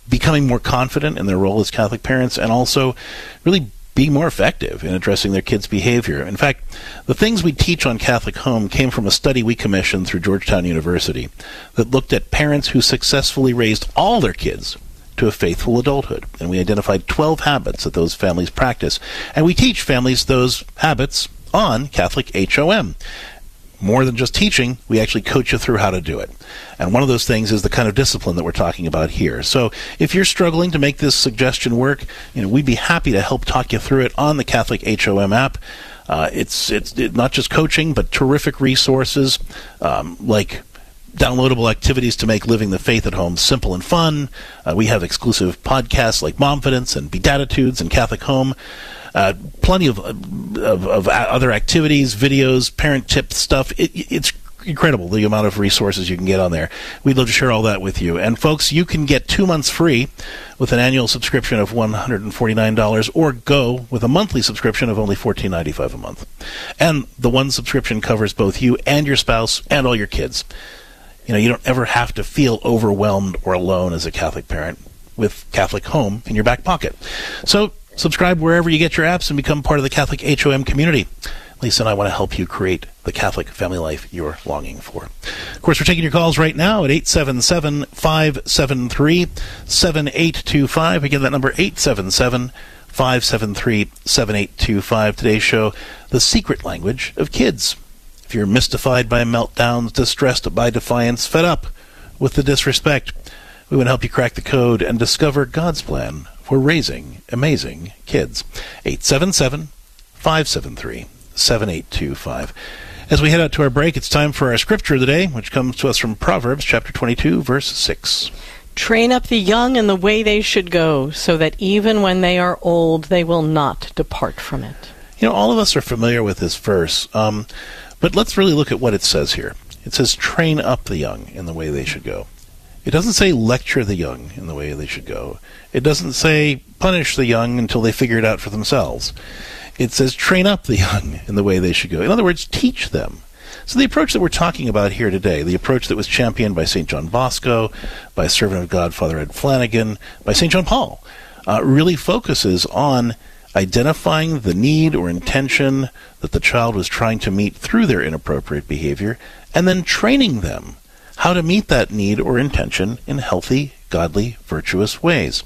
becoming more confident in their role as Catholic parents, and also really be more effective in addressing their kids' behavior. In fact, the things we teach on Catholic Home came from a study we commissioned through Georgetown University that looked at parents who successfully raised all their kids to a faithful adulthood. And we identified twelve habits that those families practice. And we teach families those habits on Catholic H O M. More than just teaching, we actually coach you through how to do it. And one of those things is the kind of discipline that we're talking about here. So if you're struggling to make this suggestion work, you know, we'd be happy to help talk you through it on the Catholic H O M app. Uh, it's it's it, not just coaching, but terrific resources um, like downloadable activities to make living the faith at home simple and fun. Uh, we have exclusive podcasts like Momfidence and Beatitudes and Catholic Home. Uh, plenty of, of of other activities, videos, parent tip stuff. It, it's incredible the amount of resources you can get on there. We'd love to share all that with you. And folks, you can get two months free with an annual subscription of one hundred forty-nine dollars, or go with a monthly subscription of only fourteen ninety-five a month. And the one subscription covers both you and your spouse and all your kids. You know, you don't ever have to feel overwhelmed or alone as a Catholic parent with Catholic Home in your back pocket. So subscribe wherever you get your apps and become part of the Catholic H O M community. Lisa and I want to help you create the Catholic family life you're longing for. Of course, we're taking your calls right now at eight seven seven, five seven three, seven eight two five. Again, that number, eight seven seven, five seven three, seven eight two five. Today's show, the secret language of kids. If you're mystified by meltdowns, distressed by defiance, fed up with the disrespect, we want to help you crack the code and discover God's plan for raising amazing kids. eight seven seven, five seven three, seven eight two five. As we head out to our break, it's time for our scripture of the day, which comes to us from Proverbs chapter twenty-two, verse six. Train up the young in the way they should go, so that even when they are old, they will not depart from it. You know, all of us are familiar with this verse, um, but let's really look at what it says here. It says, train up the young in the way they should go. It doesn't say lecture the young in the way they should go. It doesn't say punish the young until they figure it out for themselves. It says train up the young in the way they should go. In other words, teach them. So the approach that we're talking about here today, the approach that was championed by Saint John Bosco, by Servant of God Father Ed Flanagan, by Saint John Paul, uh, really focuses on identifying the need or intention that the child was trying to meet through their inappropriate behavior, and then training them how to meet that need or intention in healthy, godly, virtuous ways.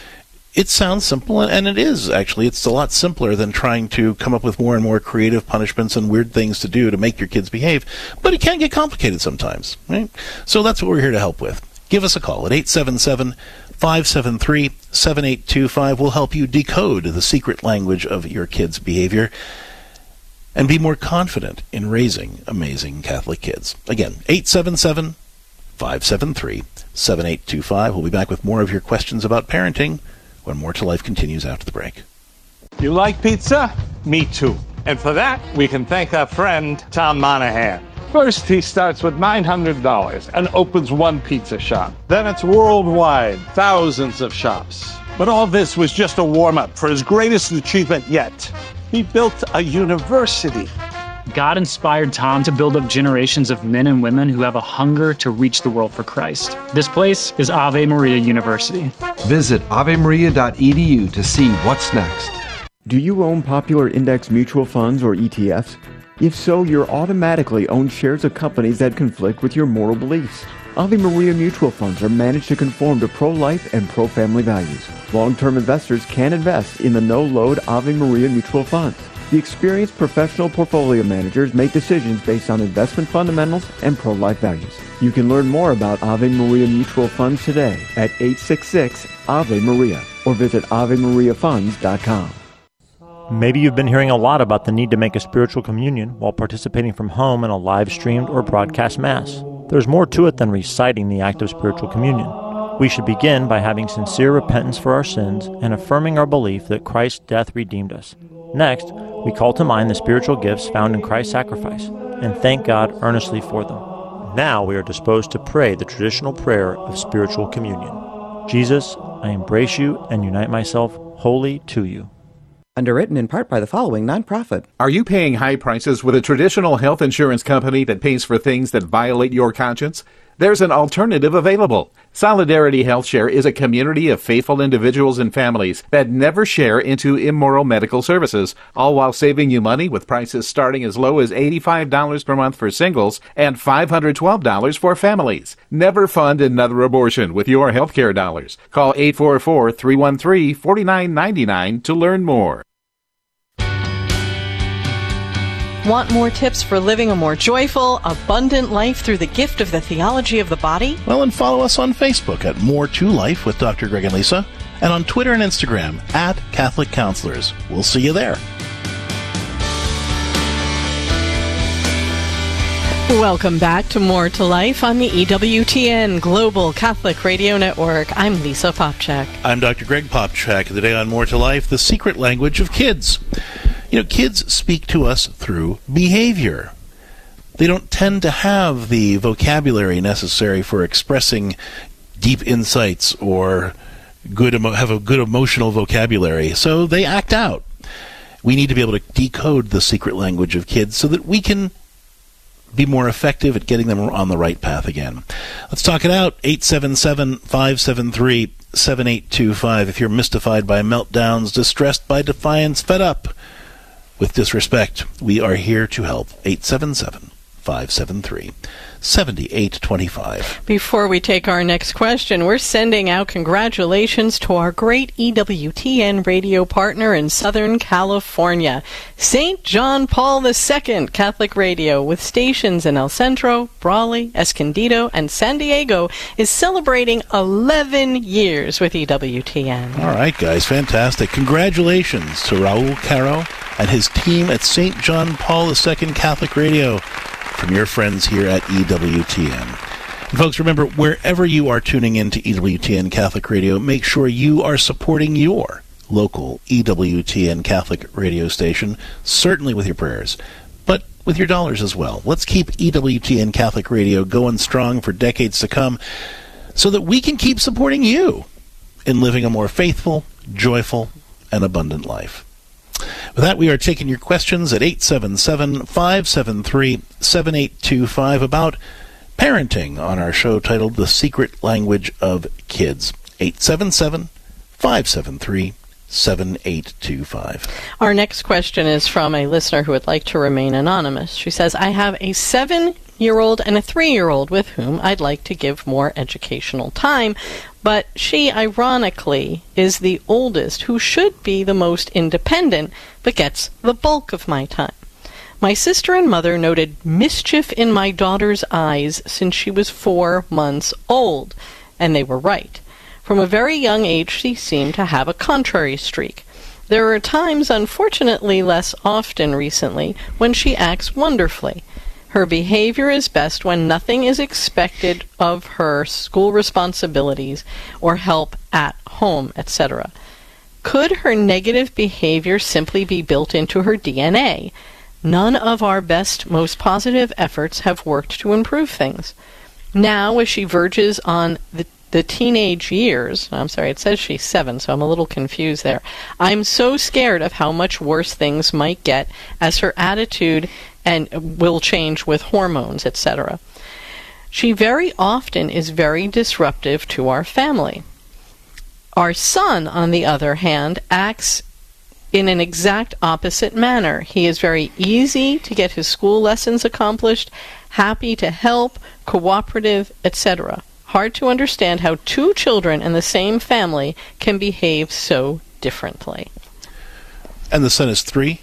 It sounds simple, and it is, actually. It's a lot simpler than trying to come up with more and more creative punishments and weird things to do to make your kids behave, but it can get complicated sometimes, right? So that's what we're here to help with. Give us a call at eight seven seven, five seven three, seven eight two five. We'll help you decode the secret language of your kids' behavior and be more confident in raising amazing Catholic kids. Again, eight seven seven, five seven three, seven eight two five. We'll be back with more of your questions about parenting when More to Life continues after the break. You like pizza? Me too. And for that, we can thank our friend, Tom Monahan. First, he starts with nine hundred dollars and opens one pizza shop. Then it's worldwide, thousands of shops. But all this was just a warm-up for his greatest achievement yet. He built a university. God inspired Tom to build up generations of men and women who have a hunger to reach the world for Christ. This place is Ave Maria University. Visit ave maria dot e d u to see what's next. Do you own popular index mutual funds or E T Fs? If so, you're automatically own shares of companies that conflict with your moral beliefs. Ave Maria mutual funds are managed to conform to pro-life and pro-family values. Long-term investors can invest in the no-load Ave Maria mutual funds. The experienced professional portfolio managers make decisions based on investment fundamentals and pro-life values. You can learn more about Ave Maria mutual funds today at eight six six, A V E Maria or visit ave maria funds dot com. Maybe you've been hearing a lot about the need to make a spiritual communion while participating from home in a live-streamed or broadcast Mass. There's more to it than reciting the act of spiritual communion. We should begin by having sincere repentance for our sins and affirming our belief that Christ's death redeemed us. Next, we call to mind the spiritual gifts found in Christ's sacrifice and thank God earnestly for them. Now we are disposed to pray the traditional prayer of spiritual communion. Jesus, I embrace you and unite myself wholly to you. Underwritten in part by the following nonprofit. Are you paying high prices with a traditional health insurance company that pays for things that violate your conscience? There's an alternative available. Solidarity Health Share is a community of faithful individuals and families that never share into immoral medical services, all while saving you money with prices starting as low as eighty-five dollars per month for singles and five hundred twelve dollars for families. Never fund another abortion with your healthcare dollars. Call eight four four, three one three, four nine nine nine to learn more. Want more tips for living a more joyful, abundant life through the gift of the theology of the body? Well, and follow us on Facebook at More to Life with Doctor Greg and Lisa, and on Twitter and Instagram at Catholic Counselors. We'll see you there. Welcome back to More to Life on the E W T N Global Catholic Radio Network. I'm Lisa Popchak. I'm Doctor Greg Popchak. Today on More to Life, the secret language of kids. You know, kids speak to us through behavior. They don't tend to have the vocabulary necessary for expressing deep insights or good emo- have a good emotional vocabulary, so they act out. We need to be able to decode the secret language of kids so that we can be more effective at getting them on the right path again. Let's talk it out. eight seven seven, five seven three, seven eight two five. If you're mystified by meltdowns, distressed by defiance, fed up with disrespect, we are here to help. eight seven seven, five seven three, seven eight two five. Before we take our next question, we're sending out congratulations to our great E W T N radio partner in Southern California, Saint John Paul the Second Catholic Radio, with stations in El Centro, Brawley, Escondido, and San Diego, is celebrating eleven years with E W T N. All right, guys, fantastic. Congratulations to Raul Caro and his team at Saint John Paul the Second Catholic Radio, from your friends here at E W T N. And folks, remember, wherever you are tuning in to E W T N Catholic Radio, make sure you are supporting your local E W T N Catholic radio station, certainly with your prayers, but with your dollars as well. Let's keep E W T N Catholic Radio going strong for decades to come so that we can keep supporting you in living a more faithful, joyful, and abundant life. With that, we are taking your questions at eight seven seven, five seven three, seven eight two five about parenting on our show titled The Secret Language of Kids. eight seven seven, five seven three, seven eight two five. Our next question is from a listener who would like to remain anonymous. She says, I have a seven-year-old and a three-year-old with whom I'd like to give more educational time, but she, ironically, is the oldest, who should be the most independent, but gets the bulk of my time. My sister and mother noted mischief in my daughter's eyes since she was four months old, and they were right. From a very young age, she seemed to have a contrary streak. There are times, unfortunately less often recently, when she acts wonderfully. Her behavior is best when nothing is expected of her school responsibilities or help at home, et cetera. Could her negative behavior simply be built into her D N A? None of our best, most positive efforts have worked to improve things. Now, as she verges on the the teenage years, I'm sorry, it says she's seven, so I'm a little confused there. I'm so scared of how much worse things might get as her attitude and will change with hormones, et cetera. She very often is very disruptive to our family. Our son, on the other hand, acts in an exact opposite manner. He is very easy to get his school lessons accomplished, happy to help, cooperative, et cetera. Hard to understand how two children in the same family can behave so differently. And the son is three?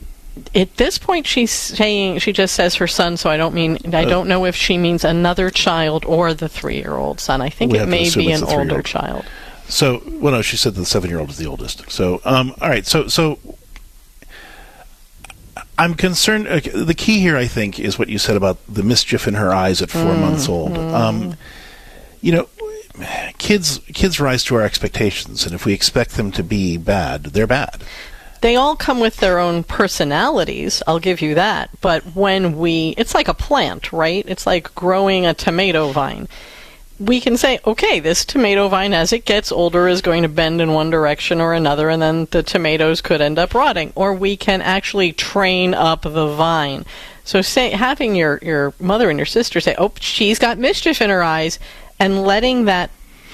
At this point, she's saying, she just says her son, so I don't mean, I don't know if she means another child or the three-year-old son. I think We it have to may assume be it's an the older three-year-old. child. So, well, no, she said the seven-year-old is the oldest. So, um, all right, so, so I'm concerned. Okay, the key here, I think, is what you said about the mischief in her eyes at four Mm, months old. mm. Um, you know, kids kids rise to our expectations, and if we expect them to be bad, they're bad. They all come with their own personalities, I'll give you that. But when we, it's like a plant, right? It's like growing a tomato vine. We can say, okay, this tomato vine, as it gets older, is going to bend in one direction or another, and then the tomatoes could end up rotting. Or we can actually train up the vine So say, having your, your mother and your sister say, oh, she's got mischief in her eyes, and letting that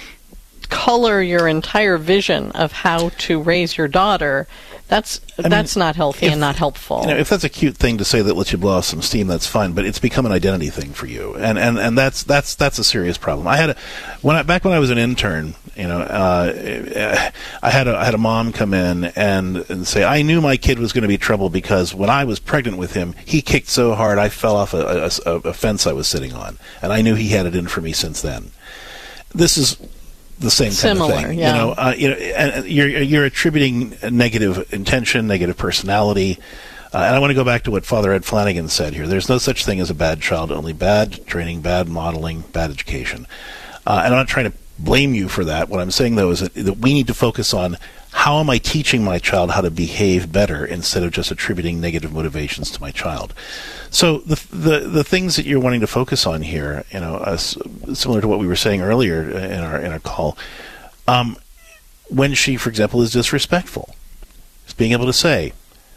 color your entire vision of how to raise your daughter, that's I that's mean, not healthy if, and not helpful. You know, if that's a cute thing to say that lets you blow off some steam, that's fine. But it's become an identity thing for you, and and, and that's that's that's a serious problem. I had a when I, back when I was an intern, you know, uh, I had a I had a mom come in and, and say, I knew my kid was going to be trouble because when I was pregnant with him, he kicked so hard I fell off a, a, a fence I was sitting on, and I knew he had it in for me since then. This is the same Similar, kind of thing, yeah. you know. Uh, you know, and you're you're attributing negative intention, negative personality, uh, and I want to go back to what Father Ed Flanagan said here. There's no such thing as a bad child, only bad training, bad modeling, bad education. Uh, and I'm not trying to blame you for that. What I'm saying though is that, that we need to focus on how am I teaching my child how to behave better instead of just attributing negative motivations to my child. So the the the things that you're wanting to focus on here, you know, uh, similar to what we were saying earlier in our in our call, um, when she, for example, is disrespectful, is being able to say,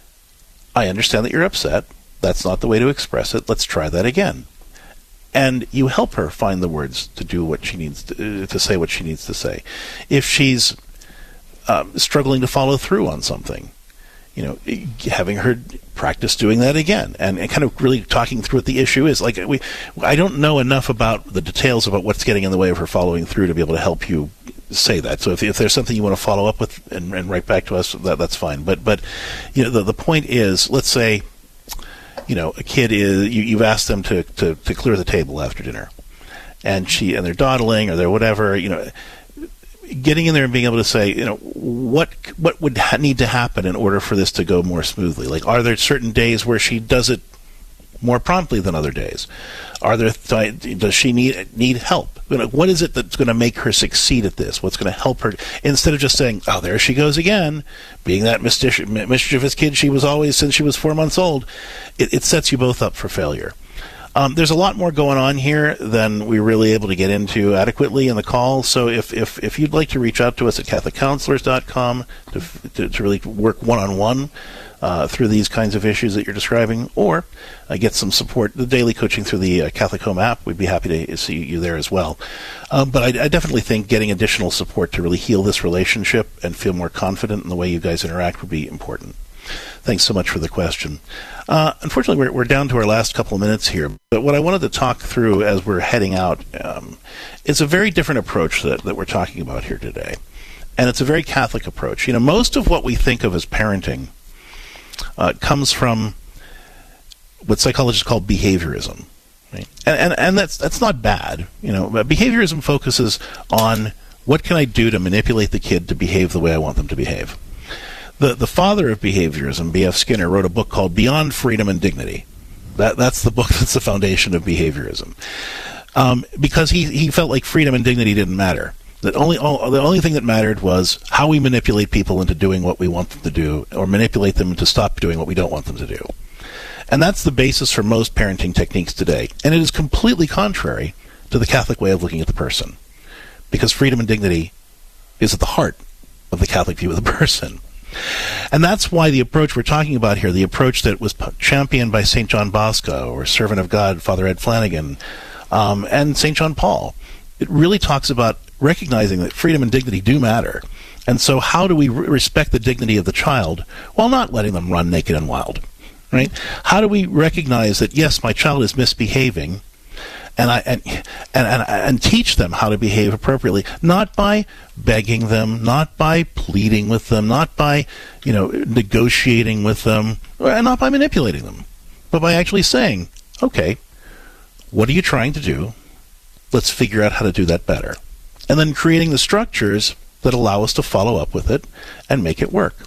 "I understand that you're upset. That's not the way to express it. Let's try that again." And you help her find the words to do what she needs to, uh, to say what she needs to say. If she's um, struggling to follow through on something, you know, having her practice doing that again, and, and kind of really talking through what the issue is. Like we, I don't know enough about the details about what's getting in the way of her following through to be able to help you say that. So if, if there's something you want to follow up with and, and write back to us, that, that's fine. But but you know, the the point is, let's say, you know, a kid is you, you've asked them to, to, to clear the table after dinner, and she and they're dawdling or they're whatever, you know. Getting in there and being able to say, you know, what what would ha- need to happen in order for this to go more smoothly? Like, are there certain days where she does it more promptly than other days? Are there th- does she need need help? You know, what is it that's going to make her succeed at this? What's going to help her? Instead of just saying, "Oh, there she goes again," being that mischief- mischievous kid she was always since she was four months old, it, it sets you both up for failure. Um, there's a lot more going on here than we were really able to get into adequately in the call. So if, if, if you'd like to reach out to us at catholic counselors dot com to, to, to really work one-on-one uh, through these kinds of issues that you're describing, or uh, get some support, the daily coaching through the uh, Catholic Home app, we'd be happy to see you there as well. Um, but I, I definitely think getting additional support to really heal this relationship and feel more confident in the way you guys interact would be important. Thanks so much for the question. Uh, unfortunately, we're, we're down to our last couple of minutes here, but what I wanted to talk through as we're heading out um, is a very different approach that, that we're talking about here today. And it's a very Catholic approach. You know, most of what we think of as parenting uh, comes from what psychologists call behaviorism. Right? And, and, and that's, that's not bad. You know, but behaviorism focuses on what can I do to manipulate the kid to behave the way I want them to behave. The the father of behaviorism, B F Skinner, wrote a book called Beyond Freedom and Dignity. That that's the book that's the foundation of behaviorism, um, because he he felt like freedom and dignity didn't matter. That only all, the only thing that mattered was how we manipulate people into doing what we want them to do, or manipulate them to stop doing what we don't want them to do. And that's the basis for most parenting techniques today. And it is completely contrary to the Catholic way of looking at the person, because freedom and dignity is at the heart of the Catholic view of the person. And that's why the approach we're talking about here, the approach that was championed by Saint John Bosco or Servant of God, Father Ed Flanagan, um, and Saint John Paul, it really talks about recognizing that freedom and dignity do matter. And so how do we re- respect the dignity of the child while not letting them run naked and wild? Right? How do we recognize that, yes, my child is misbehaving, and I and, and and and teach them how to behave appropriately, not by begging them, not by pleading with them, not by, you know, negotiating with them, and not by manipulating them, but by actually saying, okay, what are you trying to do? Let's figure out how to do that better. And then creating the structures that allow us to follow up with it and make it work.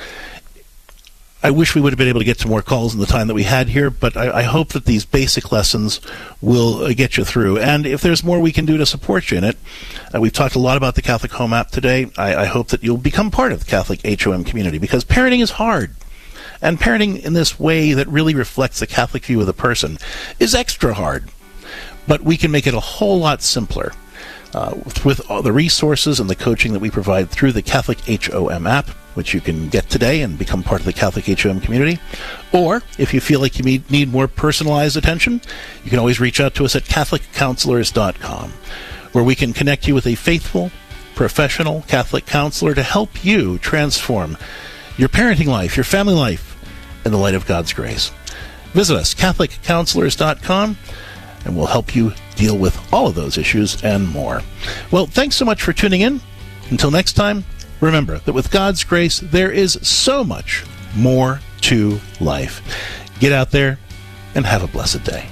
I wish we would have been able to get to more calls in the time that we had here, but I, I hope that these basic lessons will uh, get you through. And if there's more we can do to support you in it, uh, we've talked a lot about the Catholic Home app today. I, I hope that you'll become part of the Catholic H O M community, because parenting is hard. And parenting in this way that really reflects the Catholic view of the person is extra hard. But we can make it a whole lot simpler. uh, with all the resources and the coaching that we provide through the Catholic H O M app, which you can get today and become part of the Catholic H O M community. Or, if you feel like you need more personalized attention, you can always reach out to us at Catholic Counselors dot com, where we can connect you with a faithful, professional Catholic counselor to help you transform your parenting life, your family life, in the light of God's grace. Visit us, Catholic Counselors dot com, and we'll help you deal with all of those issues and more. Well, thanks so much for tuning in. Until next time, remember that with God's grace, there is so much more to life. Get out there and have a blessed day.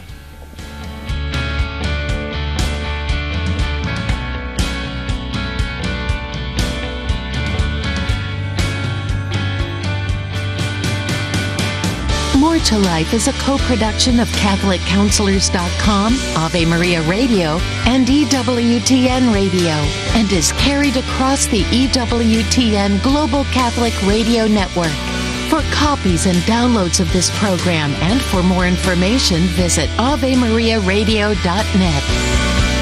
More to Life is a co-production of Catholic Counselors dot com, Ave Maria Radio, and E W T N Radio, and is carried across the E W T N Global Catholic Radio Network. For copies and downloads of this program and for more information, visit Ave Maria Radio dot net.